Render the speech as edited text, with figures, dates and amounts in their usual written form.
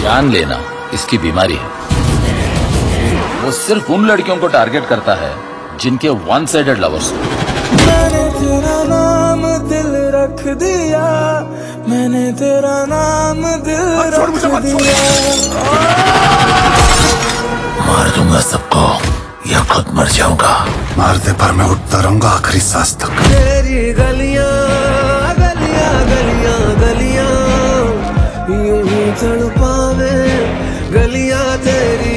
जान लेना इसकी बीमारी है। वो सिर्फ उन लड़कियों को टारगेट करता है जिनके वन साइडेड लवर्स। मैंने तेरा नाम दिल रख दिया, मैंने तेरा नाम दिल रख दिया। मार दूंगा सबको या खुद मर जाऊंगा। मार दे पर मैं उठता रहूंगा आखिरी सांस तक। तेरी गलियां गलियां गलियां गलियां यूं ही तड़पावे, गलियां तेरी